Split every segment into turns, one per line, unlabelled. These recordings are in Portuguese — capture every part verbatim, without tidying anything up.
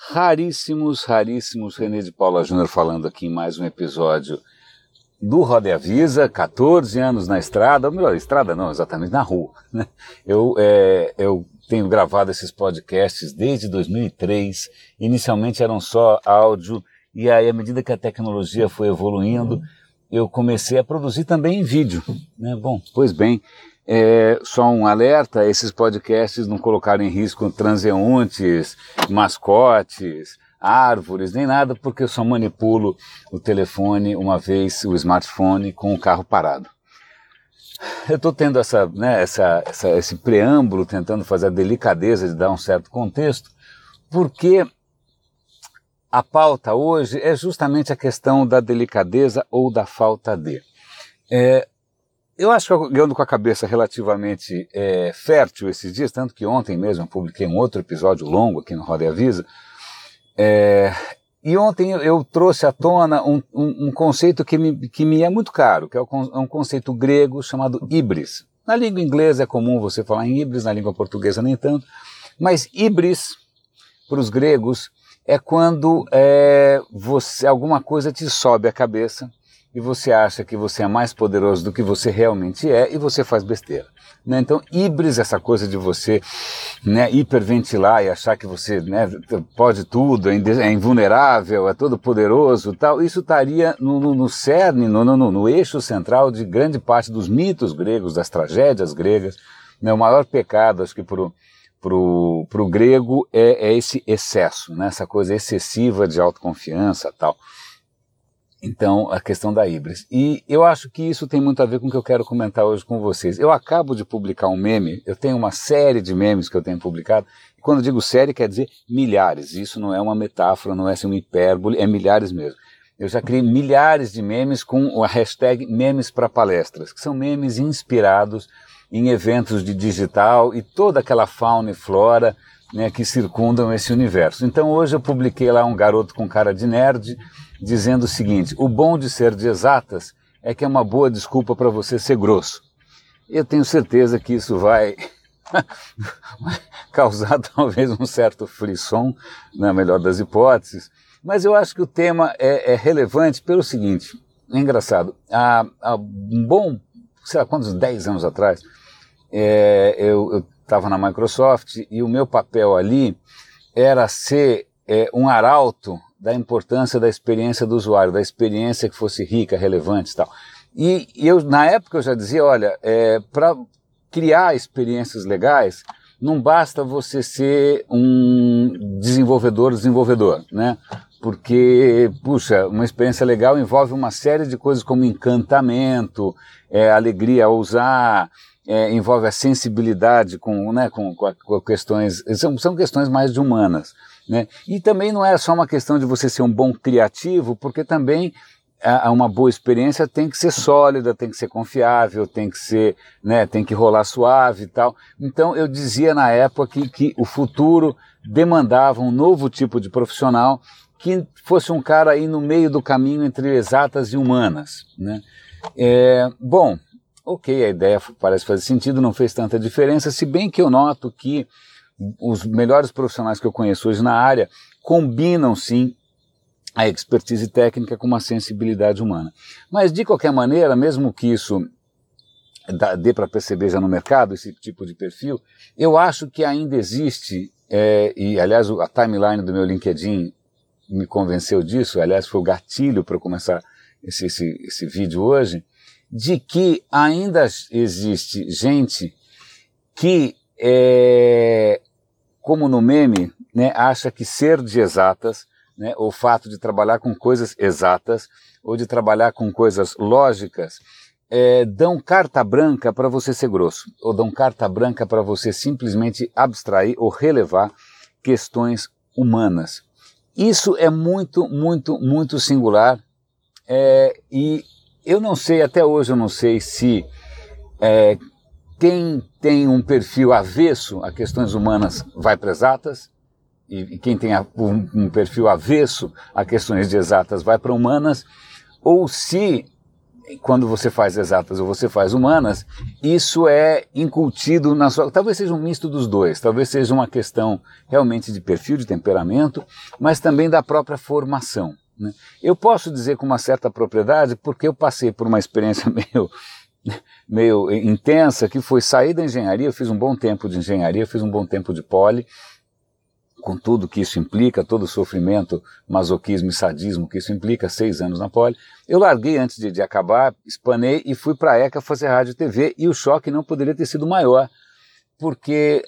Raríssimos, raríssimos, René de Paula Júnior falando aqui em mais um episódio do Roda e Avisa, quatorze anos na estrada, ou melhor, estrada não, exatamente na rua, né? Eu, é, eu tenho gravado esses podcasts desde dois mil e três, inicialmente eram só áudio, e aí à medida que a tecnologia foi evoluindo, eu comecei a produzir também em vídeo, né? Bom, pois bem, é, só um alerta, esses podcasts não colocaram em risco transeuntes, mascotes, árvores, nem nada, porque eu só manipulo o telefone uma vez, o smartphone, com o carro parado. Eu estou tendo essa, né, essa, essa, esse preâmbulo, tentando fazer a delicadeza de dar um certo contexto, porque a pauta hoje é justamente a questão da delicadeza ou da falta de. É, eu acho que eu ando com a cabeça relativamente é, fértil esses dias, tanto que ontem mesmo eu publiquei um outro episódio longo aqui no Roda e Avisa. É, e ontem eu, eu trouxe à tona um, um, um conceito que me, que me é muito caro, que é um conceito grego chamado híbris. Na língua inglesa é comum você falar em híbris, na língua portuguesa nem tanto, mas híbris, para os gregos, é quando é, você, alguma coisa te sobe a cabeça e você acha que você é mais poderoso do que você realmente é e você faz besteira, né? Então, híbris, essa coisa de você, né, hiperventilar e achar que você, né, pode tudo, é invulnerável, é todo poderoso, tal, isso estaria no, no, no cerne, no, no, no eixo central de grande parte dos mitos gregos, das tragédias gregas, né? O maior pecado, acho que por para o grego é, é esse excesso, né? Essa coisa excessiva de autoconfiança e tal. Então, a questão da híbris. E eu acho que isso tem muito a ver com o que eu quero comentar hoje com vocês. Eu acabo de publicar um meme, eu tenho uma série de memes que eu tenho publicado, e quando digo série quer dizer milhares, isso não é uma metáfora, não é assim uma hipérbole, é milhares mesmo. Eu já criei milhares de memes com a hashtag memes para palestras, que são memes inspirados em eventos de digital e toda aquela fauna e flora, né, que circundam esse universo. Então hoje eu publiquei lá um garoto com cara de nerd, dizendo o seguinte: o bom de ser de exatas é que é uma boa desculpa para você ser grosso. Eu tenho certeza que isso vai causar talvez um certo frisson, na melhor das hipóteses, mas eu acho que o tema é, é relevante pelo seguinte, é engraçado, há, há um bom, sei lá quantos, dez anos atrás, é, eu estava na Microsoft e o meu papel ali era ser é, um arauto da importância da experiência do usuário, da experiência que fosse rica, relevante e tal. E, e eu, na época eu já dizia, olha, é, para criar experiências legais, não basta você ser um desenvolvedor, desenvolvedor, né? Porque, puxa, uma experiência legal envolve uma série de coisas como encantamento, é, alegria ao usar, é, envolve a sensibilidade com, né, com, com, com questões, são, são questões mais de humanas, né? E também não é só uma questão de você ser um bom criativo, porque também a, uma boa experiência tem que ser sólida, tem que ser confiável, tem que ser, né, tem que rolar suave e tal. Então eu dizia na época que, que o futuro demandava um novo tipo de profissional que fosse um cara aí no meio do caminho entre exatas e humanas, né? É, bom, ok, a ideia parece fazer sentido, não fez tanta diferença, se bem que eu noto que os melhores profissionais que eu conheço hoje na área combinam sim a expertise técnica com uma sensibilidade humana. Mas de qualquer maneira, mesmo que isso dê para perceber já no mercado, esse tipo de perfil, eu acho que ainda existe, é, e aliás a timeline do meu LinkedIn me convenceu disso, aliás foi o gatilho para eu começar esse, esse, esse vídeo hoje, de que ainda existe gente que, é, como no meme, né, acha que ser de exatas, né, o fato de trabalhar com coisas exatas ou de trabalhar com coisas lógicas, é, dão carta branca para você ser grosso, ou dão carta branca para você simplesmente abstrair ou relevar questões humanas. Isso é muito, muito, muito singular, é, e eu não sei, até hoje eu não sei se é, quem tem um perfil avesso a questões humanas vai para exatas, e, e quem tem a, um, um perfil avesso a questões de exatas vai para humanas, ou se quando você faz exatas ou você faz humanas, isso é incutido na sua... Talvez seja um misto dos dois, talvez seja uma questão realmente de perfil, de temperamento, mas também da própria formação, né? Eu posso dizer com uma certa propriedade porque eu passei por uma experiência meio, meio intensa, que foi sair da engenharia. Eu fiz um bom tempo de engenharia, fiz um bom tempo de poli, com tudo que isso implica, todo o sofrimento, masoquismo e sadismo que isso implica, seis anos na Poli. Eu larguei antes de, de acabar, espanei e fui para a ECA fazer rádio e T V, e o choque não poderia ter sido maior, porque,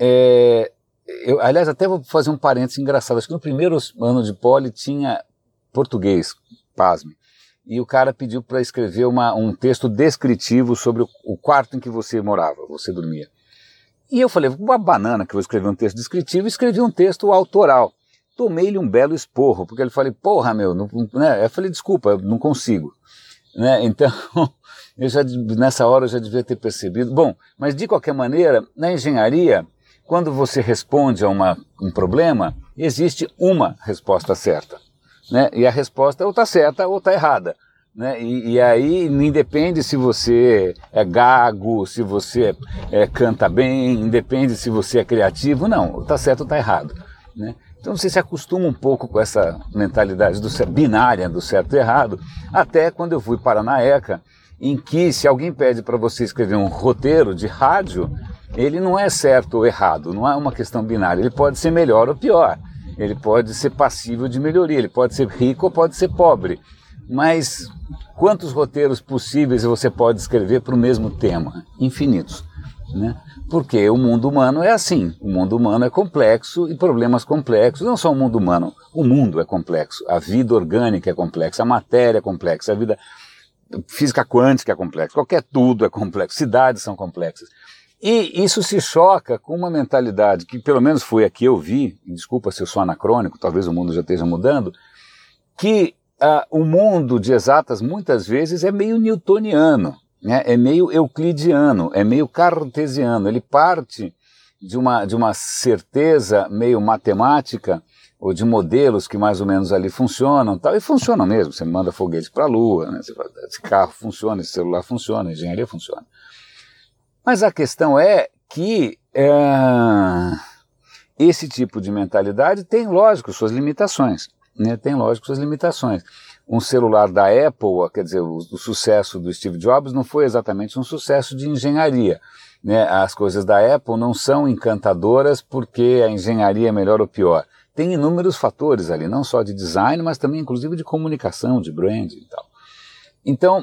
é, eu, aliás, até vou fazer um parênteses engraçado, acho que no primeiro ano de Poli tinha português, pasme, e o cara pediu para escrever uma, um texto descritivo sobre o, o quarto em que você morava, você dormia. E eu falei, uma banana que eu vou escrever um texto descritivo, e escrevi um texto autoral. Tomei-lhe um belo esporro, porque ele falou, porra, meu, não, né? Eu falei, desculpa, eu não consigo. Né? Então, eu já, nessa hora eu já devia ter percebido. Bom, mas de qualquer maneira, na engenharia, quando você responde a uma, um problema, existe uma resposta certa. Né? E a resposta ou está certa ou está errada. Né? E, e aí independe se você é gago, se você é, canta bem, independe se você é criativo, não, está certo ou está errado. Né? Então você se acostuma um pouco com essa mentalidade do, binária do certo e errado, até quando eu fui para na ECA, em que se alguém pede para você escrever um roteiro de rádio, ele não é certo ou errado, não é uma questão binária, ele pode ser melhor ou pior, ele pode ser passível de melhoria, ele pode ser rico ou pode ser pobre. Mas quantos roteiros possíveis você pode escrever para o mesmo tema? Infinitos. Né? Porque o mundo humano é assim, o mundo humano é complexo e problemas complexos, não só o mundo humano, o mundo é complexo, a vida orgânica é complexa, a matéria é complexa, a vida física quântica é complexa, qualquer tudo é complexo, cidades são complexas. E isso se choca com uma mentalidade que pelo menos foi a que eu vi, desculpa se eu sou anacrônico, talvez o mundo já esteja mudando, que Uh, o mundo de exatas muitas vezes é meio newtoniano, né? É meio euclidiano, é meio cartesiano. Ele parte de uma, de uma certeza meio matemática, ou de modelos que mais ou menos ali funcionam, tal, e funcionam mesmo. Você manda foguete para a Lua, né? Esse carro funciona, esse celular funciona, a engenharia funciona. Mas a questão é que é, esse tipo de mentalidade tem, lógico, suas limitações. Né, tem, lógico, suas limitações. Um celular da Apple, quer dizer, o, o sucesso do Steve Jobs não foi exatamente um sucesso de engenharia. Né? As coisas da Apple não são encantadoras porque a engenharia é melhor ou pior. Tem inúmeros fatores ali, não só de design, mas também inclusive de comunicação, de branding e tal. Então,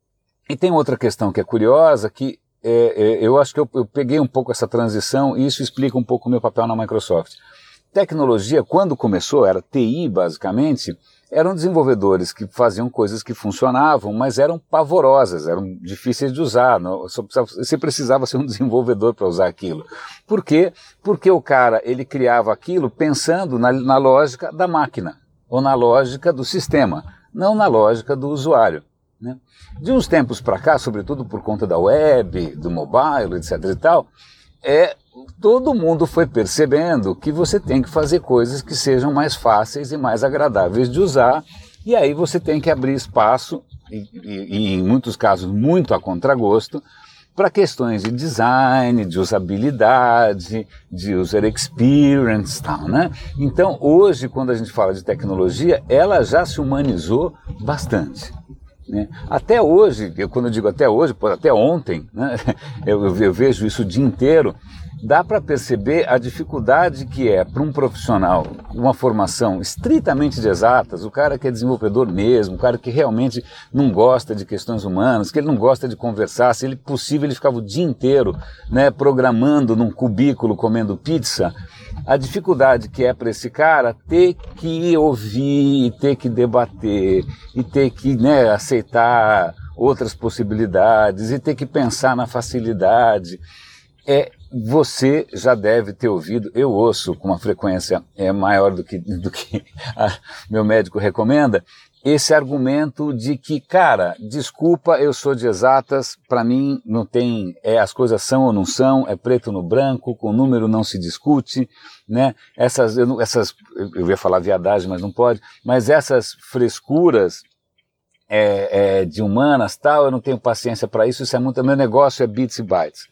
e tem outra questão que é curiosa, que é, é, eu acho que eu, eu peguei um pouco essa transição e isso explica um pouco o meu papel na Microsoft. Tecnologia, quando começou, era T I basicamente, eram desenvolvedores que faziam coisas que funcionavam, mas eram pavorosas, eram difíceis de usar, não, só precisava, você precisava ser um desenvolvedor para usar aquilo. Por quê? Porque o cara, ele criava aquilo pensando na, na lógica da máquina, ou na lógica do sistema, não na lógica do usuário. Né? De uns tempos para cá, sobretudo por conta da web, do mobile, etc e tal, é... todo mundo foi percebendo que você tem que fazer coisas que sejam mais fáceis e mais agradáveis de usar, e aí você tem que abrir espaço, e, e, e em muitos casos muito a contragosto, para questões de design, de usabilidade, de user experience, tal, né? Então hoje, quando a gente fala de tecnologia, ela já se humanizou bastante. Né? Até hoje, eu, quando eu digo até hoje, até ontem, né? eu, eu, eu vejo isso o dia inteiro, dá para perceber a dificuldade que é para um profissional, uma formação estritamente de exatas, o cara que é desenvolvedor mesmo, o cara que realmente não gosta de questões humanas, que ele não gosta de conversar, se ele possível ele ficava o dia inteiro, né, programando num cubículo, comendo pizza, a dificuldade que é para esse cara ter que ouvir, ter que debater, e ter que, né, aceitar outras possibilidades, e ter que pensar na facilidade, é... Você já deve ter ouvido, eu ouço com uma frequência é, maior do que, do que a, meu médico recomenda, esse argumento de que, cara, desculpa, eu sou de exatas, para mim não tem, é, as coisas são ou não são, é preto no branco, com número não se discute, né? Essas, eu, essas, eu ia falar viadagem, mas não pode, mas essas frescuras, é, é, de humanas, tal, eu não tenho paciência para isso, isso é muito, meu negócio é bits e bytes.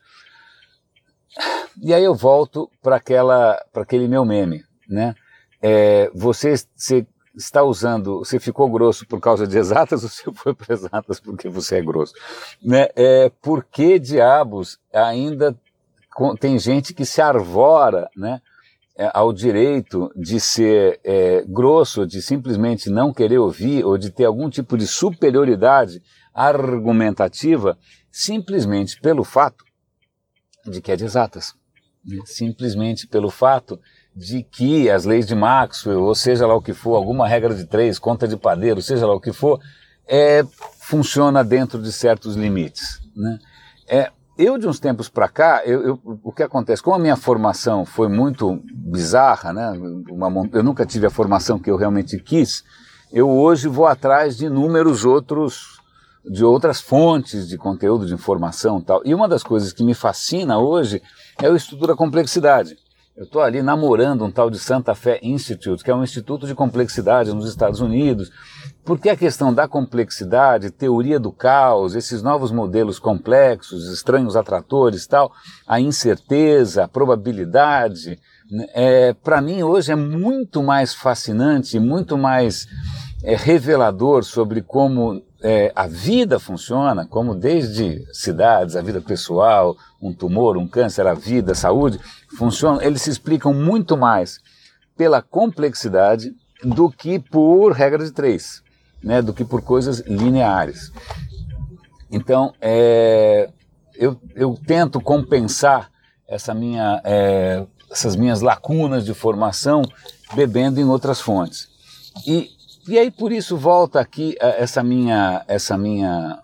E aí eu volto para aquela, para aquele meu meme, né? É, você, você está usando, você ficou grosso por causa de exatas ou você foi para exatas porque você é grosso? Né? É, por que diabos ainda tem gente que se arvora, né, ao direito de ser é, grosso, de simplesmente não querer ouvir ou de ter algum tipo de superioridade argumentativa simplesmente pelo fato de que é de exatas, né? Simplesmente pelo fato de que as leis de Maxwell, ou seja lá o que for, alguma regra de três, conta de padeiro, seja lá o que for, é, funciona dentro de certos limites, né? É, eu, de uns tempos para cá, eu, eu, o que acontece, como a minha formação foi muito bizarra, né? Uma, eu nunca tive a formação que eu realmente quis, eu hoje vou atrás de inúmeros outros, de outras fontes de conteúdo, de informação e tal. E uma das coisas que me fascina hoje é o estudo da complexidade. Eu estou ali namorando um tal de Santa Fe Institute, que é um instituto de complexidade nos Estados Unidos, porque a questão da complexidade, teoria do caos, esses novos modelos complexos, estranhos atratores e tal, a incerteza, a probabilidade, é, para mim hoje é muito mais fascinante, muito mais é, revelador sobre como é, a vida funciona, como desde cidades, a vida pessoal, um tumor, um câncer, a vida, a saúde, funcionam, eles se explicam muito mais pela complexidade do que por regra de três, né, do que por coisas lineares. Então, é, eu, eu tento compensar essa minha, é, essas minhas lacunas de formação bebendo em outras fontes. E, e aí, por isso, volta aqui essa minha, essa minha,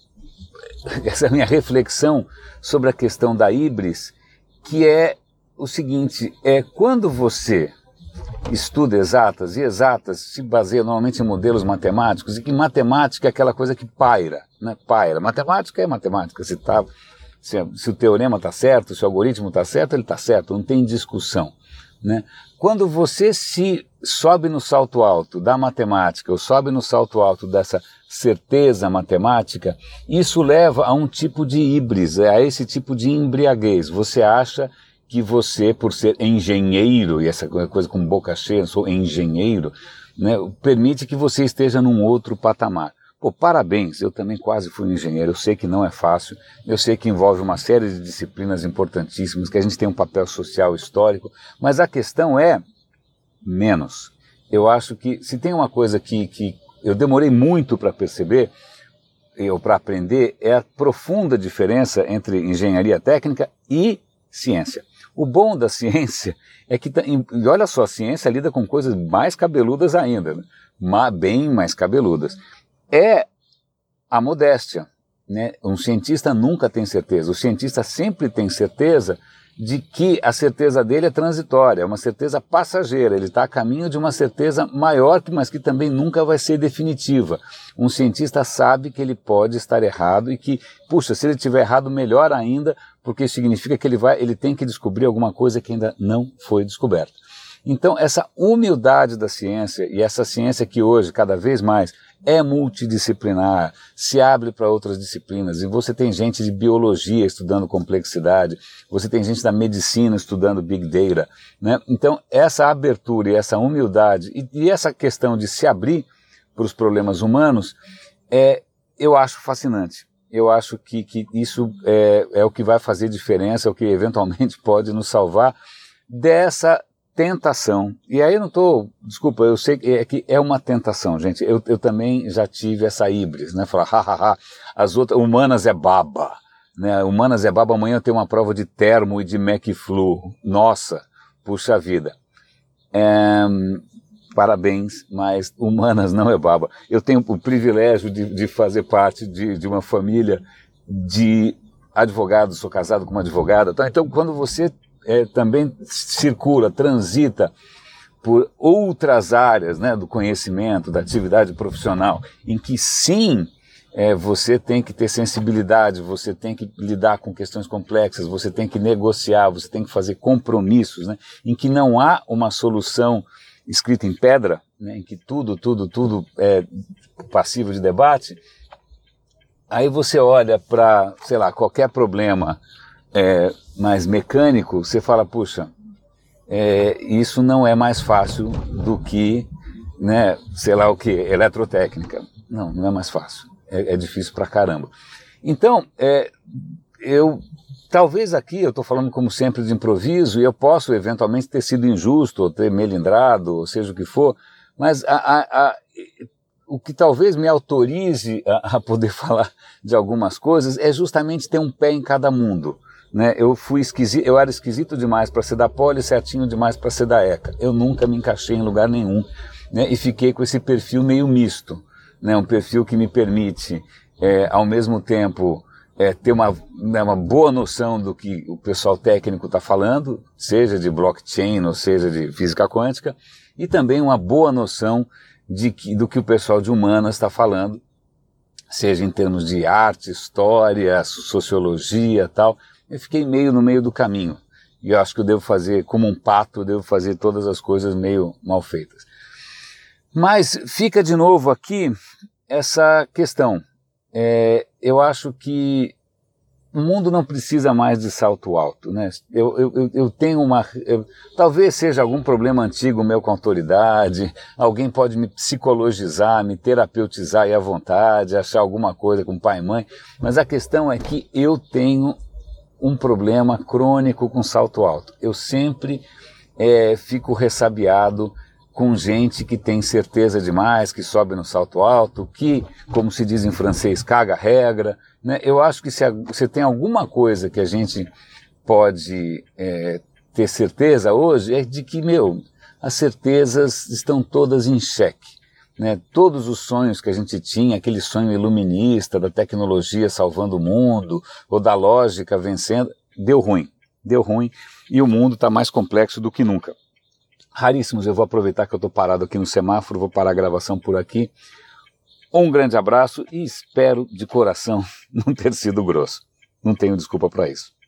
essa minha reflexão sobre a questão da híbris, que é o seguinte, é quando você estuda exatas, e exatas se baseia normalmente em modelos matemáticos, e que matemática é aquela coisa que paira, né? Paira. Matemática é matemática, se, tá, se, se o teorema está certo, se o algoritmo está certo, ele está certo, não tem discussão, né? Quando você se sobe no salto alto da matemática, ou sobe no salto alto dessa certeza matemática, isso leva a um tipo de híbris, a esse tipo de embriaguez. Você acha que você, por ser engenheiro, e essa coisa com boca cheia, sou engenheiro, né, permite que você esteja num outro patamar. Pô, parabéns, eu também quase fui um engenheiro, eu sei que não é fácil, eu sei que envolve uma série de disciplinas importantíssimas, que a gente tem um papel social histórico, mas a questão é menos. Eu acho que se tem uma coisa que, que eu demorei muito para perceber, ou para aprender, é a profunda diferença entre engenharia técnica e ciência. O bom da ciência é que, e olha só, a ciência lida com coisas mais cabeludas ainda, né? Bem mais cabeludas. É a modéstia, né? Um cientista nunca tem certeza, o cientista sempre tem certeza de que a certeza dele é transitória, é uma certeza passageira, ele está a caminho de uma certeza maior, mas que também nunca vai ser definitiva. Um cientista sabe que ele pode estar errado e que, puxa, se ele estiver errado, melhor ainda, porque significa que ele, vai, ele tem que descobrir alguma coisa que ainda não foi descoberta. Então, essa humildade da ciência, e essa ciência que hoje, cada vez mais, é multidisciplinar, se abre para outras disciplinas, e você tem gente de biologia estudando complexidade, você tem gente da medicina estudando Big Data, né? Então, essa abertura e essa humildade, e, e essa questão de se abrir para os problemas humanos, é, eu acho fascinante. Eu acho que, que isso é, é o que vai fazer diferença, é o que eventualmente pode nos salvar dessa tentação. E aí eu não estou, desculpa, eu sei que é, que é uma tentação, gente. Eu, eu também já tive essa híbris, né? Falar, hahaha, as outras, humanas é baba, né? Humanas é baba, amanhã eu tenho uma prova de termo e de McFlu. Nossa, puxa vida. É, parabéns, mas humanas não é baba. Eu tenho o privilégio de, de fazer parte de, de uma família de advogados, sou casado com uma advogada, tá? Então quando você É, também circula, transita por outras áreas, né, do conhecimento, da atividade profissional, em que sim, é, você tem que ter sensibilidade, você tem que lidar com questões complexas, você tem que negociar, você tem que fazer compromissos, né, em que não há uma solução escrito em pedra, né, em que tudo, tudo, tudo é passivo de debate, aí você olha para, sei lá, qualquer problema é, mais mecânico, você fala, puxa, é, isso não é mais fácil do que, né, sei lá o que, eletrotécnica. Não, não é mais fácil. É, é difícil pra caramba. Então, é, eu, talvez aqui, eu estou falando como sempre de improviso, e eu posso eventualmente ter sido injusto, ou ter melindrado, ou seja o que for, mas a, a, a, o que talvez me autorize a, a poder falar de algumas coisas é justamente ter um pé em cada mundo. Né, eu fui esquisito, eu era esquisito demais para ser da Poli, certinho demais para ser da ECA. Eu nunca me encaixei em lugar nenhum, né, e fiquei com esse perfil meio misto, né, um perfil que me permite, é, ao mesmo tempo, é, ter uma, né, uma boa noção do que o pessoal técnico está falando, seja de blockchain ou seja de física quântica, e também uma boa noção de que, do que o pessoal de humanas está falando, seja em termos de arte, história, sociologia e tal. Eu fiquei meio no meio do caminho. E eu acho que eu devo fazer, como um pato, eu devo fazer todas as coisas meio mal feitas. Mas fica de novo aqui essa questão. É, eu acho que o mundo não precisa mais de salto alto, né? Eu, eu, eu tenho uma... Eu, talvez seja algum problema antigo meu com a autoridade, alguém pode me psicologizar, me terapeutizar aí à vontade, achar alguma coisa com pai e mãe, mas a questão é que eu tenho um problema crônico com salto alto. Eu sempre é, fico ressabiado com gente que tem certeza demais, que sobe no salto alto, que, como se diz em francês, caga a regra. Né? Eu acho que se, se tem alguma coisa que a gente pode é, ter certeza hoje, é de que, meu, as certezas estão todas em xeque. Né, todos os sonhos que a gente tinha, aquele sonho iluminista da tecnologia salvando o mundo, ou da lógica vencendo, deu ruim, deu ruim, e o mundo está mais complexo do que nunca. Raríssimos, eu vou aproveitar que eu estou parado aqui no semáforo, vou parar a gravação por aqui. Um grande abraço e espero de coração não ter sido grosso. Não tenho desculpa para isso.